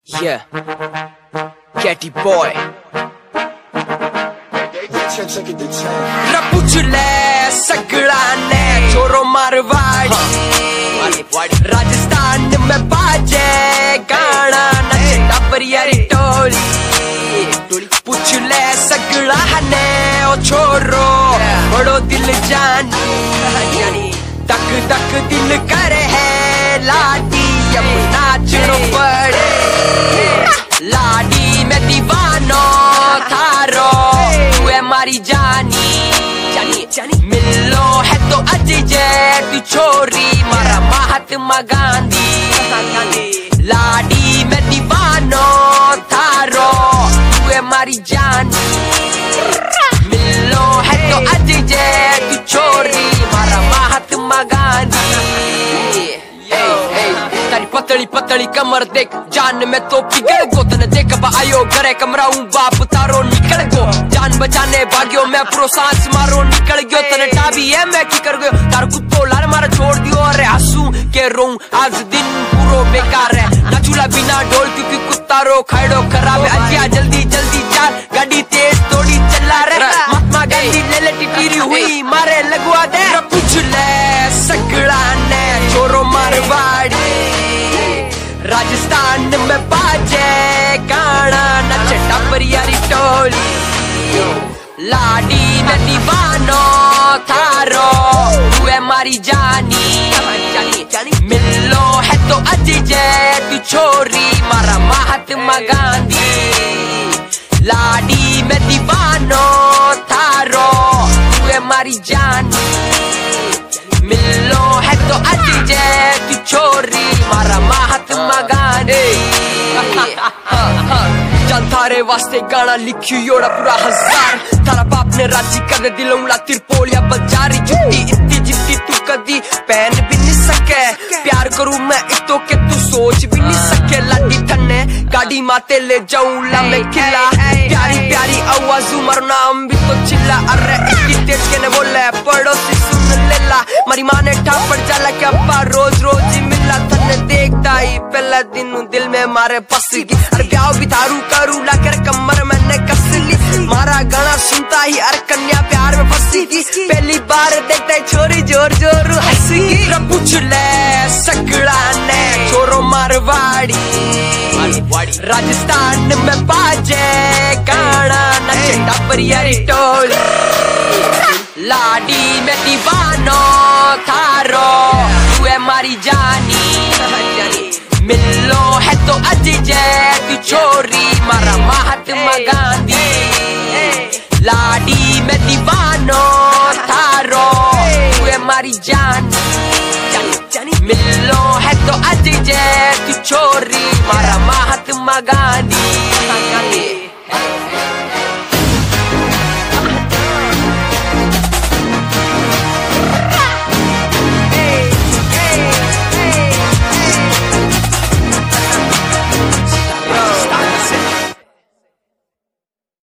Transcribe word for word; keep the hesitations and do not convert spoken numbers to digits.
Yeah, Catty boy. पूछ ले सगड़ाने छोरो मारवाड़ी राजस्थान में बाजे गाना नचे टपरियारी टोली पूछ ले सगड़ाने ओ छोरो बड़ो दिल जानी तक तक दिल करे है लाडी अब नाचनो पड़े लाडी में दीवानो थारो तू है मारी जानी जानी जानी मिलो है तो अजय तू छोरी मारा महात्मा गांधी लाडी में दीवानो थारो तू है मारी जानी मिलो है तो अजय तू छोरी मारा महात्मा गांधी तारी पतली पतली कमर देख जान में तो पिघल गो तने देख बा आयो घरे कमरा हूँ बाप तारो निकल गो जान बचाने भाग्यो मैं प्रो सांस मारो निकल गयो तने टाबी है मैं की कर गयो तार कुत्तो लार मारा छोड़ दियो अरे हंसू के रोऊं आज दिन पूरो बेकार है ना चूल्हा बिना ढोल क्योंकि कुत्ता रो खाइडो खराब है अजिया जल्दी जल्दी चार गाड़ी तेज थोड़ी चला रे महात्मा गांधी ले ले टिटीरी हुई मारे लगवा दे पूछ ले सगड़ा ने छोरो मारवाड़ी राजस्थान में बाजे गाना नचे टपरियारी टोली लाडी में दीवानो थारो तू है मारी जानी जानी जानी मिलो है तो अजय तू छोरी मारा महात्मा गांधी लाडी में दीवानो थारो तू है मारी जानी मिलो है तो अजय तू छोरी मारा महात्मा गांधी चल थारे वास्ते गाना लिखियो योड़ा पूरा हजार थारा बाप ने राजी कर दिलों ला तिरपोलिया बजारी जुट्टी इतनी जितनी तू कदी पहन भी नहीं सके प्यार करूं मैं इतो के तू सोच भी नहीं सके लाडी ठन्ने गाड़ी माते ले जाऊं ला मैं खिला प्यारी प्यारी आवाज़ मर नाम भी तो चिल्ला अरे इतनी तेज के ने बोले पड़ोसी सुन लेला मारी माँ ने ठाप पड़ जाला क्या अब्बा रोज रोज ही मिला तन्ने देखता ही पहला दिन दिल में मारे फंस गई अरे ब्याह भी थारू करू ला कर कमर मैंने कस ली मारा गाना सुनता ही अरे कन्या प्यार में फंसी थी पहली बार देखता ही छोरी जोर जोर हंसी पूछ ले सगड़ा ने छोरो मारवाड़ी राजस्थान में बाजे गाना नचे टपरियारी टोली लाडी में दीवानो थारो तू है मारी जानी मिलो है तो अजय तू छोरी मारा महात्मा गांधी लाडी में दीवानो थारो तू है मारी जानी जानी मिलो है तो अजय तू छोरी मारा महात्मा गांधी।